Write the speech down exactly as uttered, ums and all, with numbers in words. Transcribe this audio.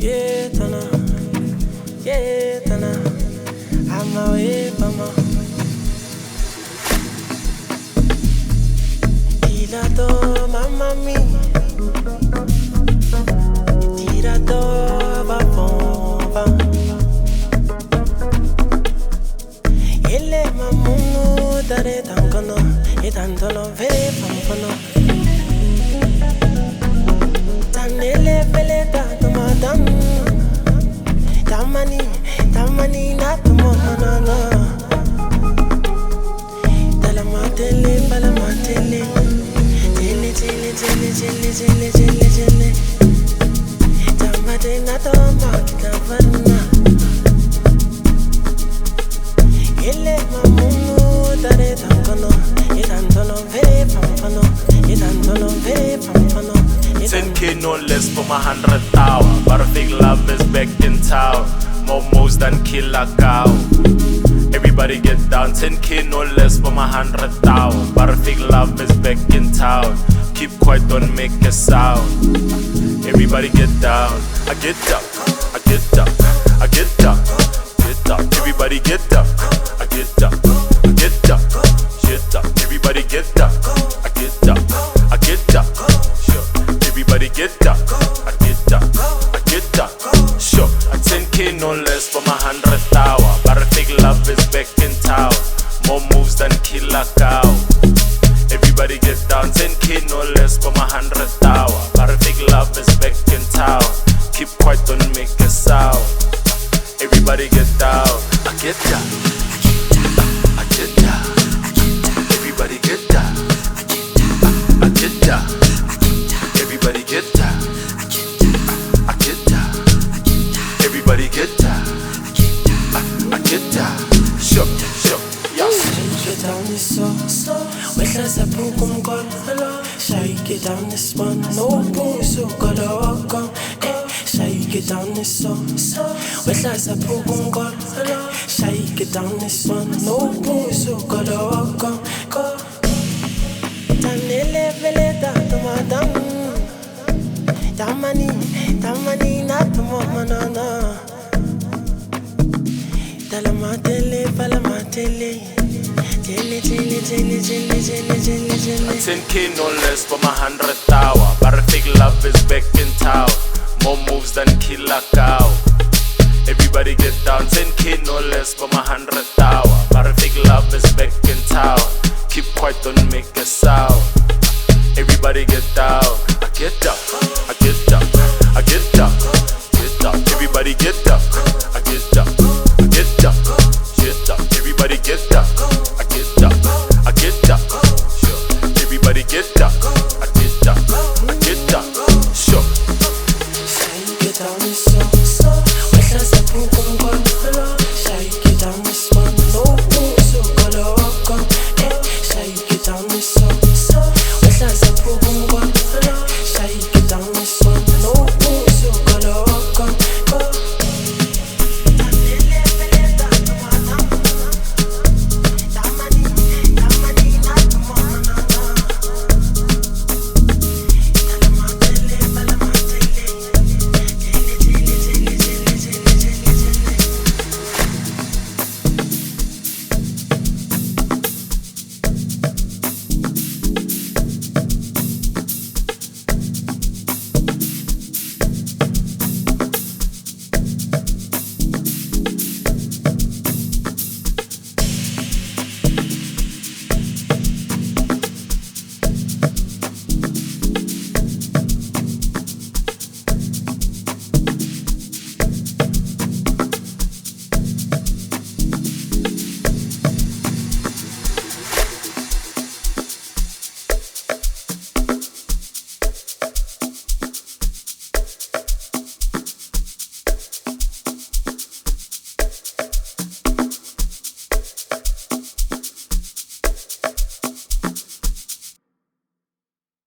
Yeah, tana, yeah, tana. I'm away from her. Tirato, mamma mia. Tirato, va bomba. Ele mamuno dare tangono, e tanto lo vede fanfano. Tanele vele tanto madam. Tamani, tamani na tomo no no. Dalla matele, balla matele. Tele, tele, tele, tele, tele, tele, tele. Tamade na tomo kitavana. Ele mamuno dare tangono, e tanto lo vede fanfano, e tanto lo vede fanfano. ten K no less for my hundred hour. But a fake love is back in town. More moves than killer cow. Everybody get down. ten K no less for my hundred hour. But a fake love is back in town. Keep quiet, don't make a sound. Everybody get down. I get up, I get up, I get up, get up. Everybody get up, I get up, I get up, get up. Everybody get up, I get up, I get up. Everybody get up, I get up, I get up. Sure, a ten K no less for my hundred hour. But a fake love is back in town. More moves than killer cow. Everybody get down, ten K no less for my hundred hour. But a fake love is back in town. Keep quiet, don't make a sound. Everybody get down, I get up, I get up, everybody get up, I get up. Everybody get down, I get down, everybody get down, I get down, sure, sure, yes. Shake it down this so, with us a book on God, shake it down this one, no boom, so God, oh, go, shake it down this so, with us a book on God, shake it down this one, no boom, so God, oh, go, go. Tanele veleta tomadam. Tamani, tamani na tomo manana. Dalla matele, balla matele. Tele, tele, tele, tele, tele, tele, tele. ten K no less for my hundred hour. But a fake love is back in town. More moves than killer cow. Everybody get down, ten K no less for my hundred hour. But a fake love is back in town. Keep quiet, don't make a sound. Everybody get down, I get up, I get up, I get up, get up. Everybody get up, I get up, I get up, get up. Everybody get up, I get up, I get up, sure. Everybody get up, I get up, I get up, sure. Shake it down this